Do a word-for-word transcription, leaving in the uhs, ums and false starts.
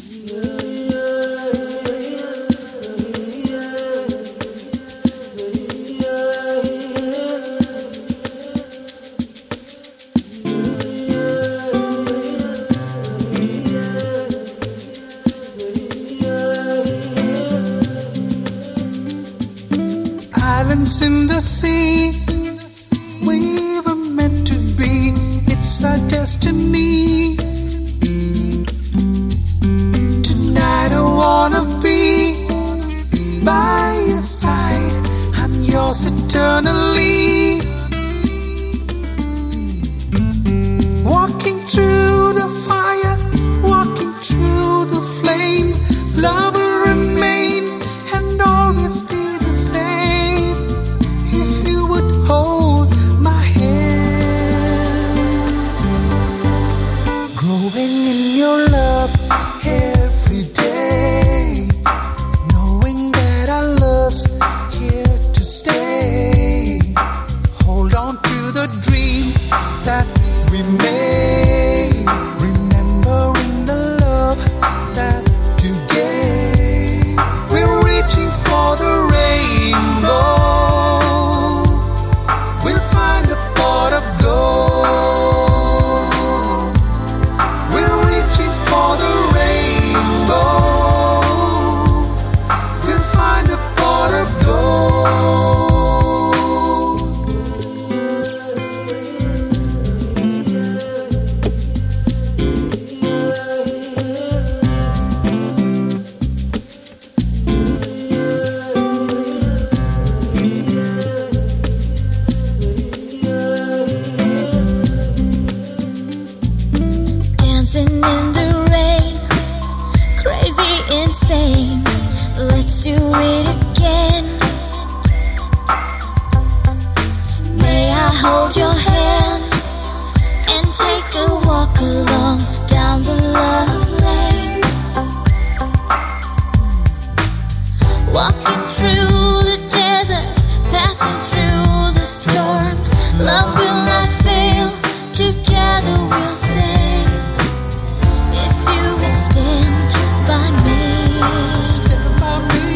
Islands in the sea, we were meant to be. It's our destiny. Tonight I wanna be by your side. I'm yours eternally. Walking through the fire, walking through the flame. Love will remain and always be the same. If you would hold my hand, growing in your love every day, knowing that our love's here to stay. Hold on to the dreams that we made, remembering the love that you gave. We're reaching for the rainbow. We'll find the pot of gold. We're reaching for the rainbow. We'll find the pot of gold. Dancing in the rain, crazy, insane. Let's do it again. May I hold your hands and take a walk along down the love lane. Walking through the desert, passing through the storm. Love will not fail, together we'll sing. If you would stand by me, Stand by me.